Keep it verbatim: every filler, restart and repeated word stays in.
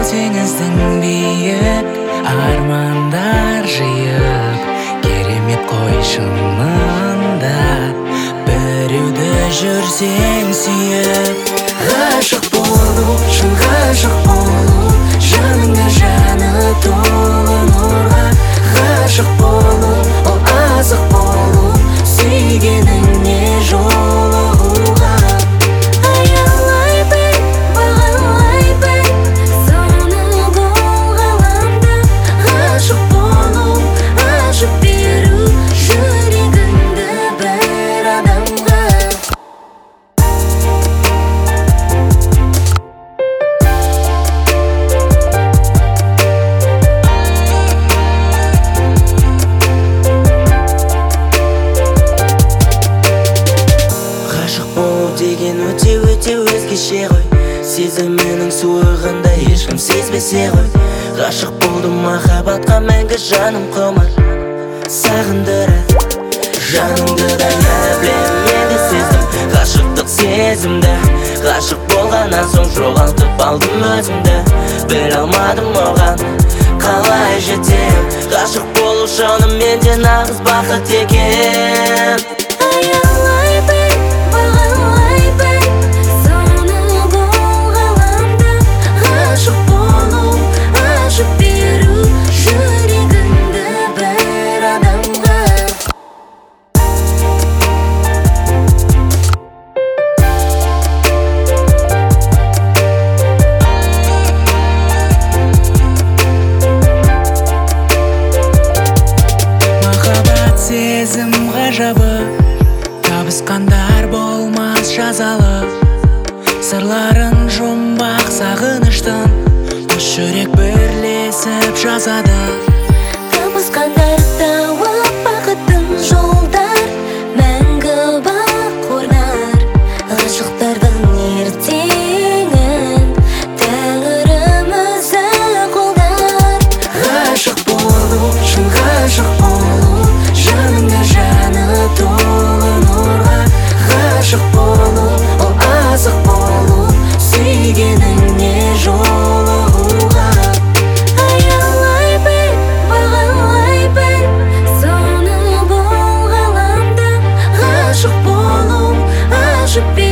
теңіздің биік армандар жиып, керемет қой шынында біреуді жүрсең сүйіп. Ғашық болу, шын ғашық болу, жаныңда жаны толы нұрға. Ғашық болу, ол азық болу, сүйгеніңе жолығуға. Аялай біл, бағалай біл, соны бұл ғаламда. Ғашық болу, ашып беру жүрегіңді бір адамға. Деген өте-өте өзгеше ғой, сезімінің суығында ешкім сезбесе ғой. Ғашық болдым махаббатқа мәңгі жаным құмар, сағындырады жаныңды да. Я білем, енді сездім ғашықтық сезімді. Ғашық болғаннан соң жоғалтып алдым өзімді, біле алмадым оған қалай жетем. Ғашық болу шынымен де нағыз бақыт екен. Аялай біл, бағалай біл, соны бұл ғаламда. Ғашық болу, ашып беру жүрегіңді бір адамға. Махаббат сезім ғажабы, табысқандар болмас жазалы. Сырларын жұмбақ сағыныштың, қос жүрек бірлесіп жазады. Табысқандар тауып бақыттың жолдар, мәңгі бақ орнар. Ғашықтардың ертеңін Тәңірім өзі қолдар. Ғашық болу, шын ғашық болу, жаныңда жаны толы нұрға. Ғашық болу, ол азық болу, сүйгеніңе жолығуға. Аялай біл, бағалай біл, соны бұл ғаламда. Ғашық болу, ашып беру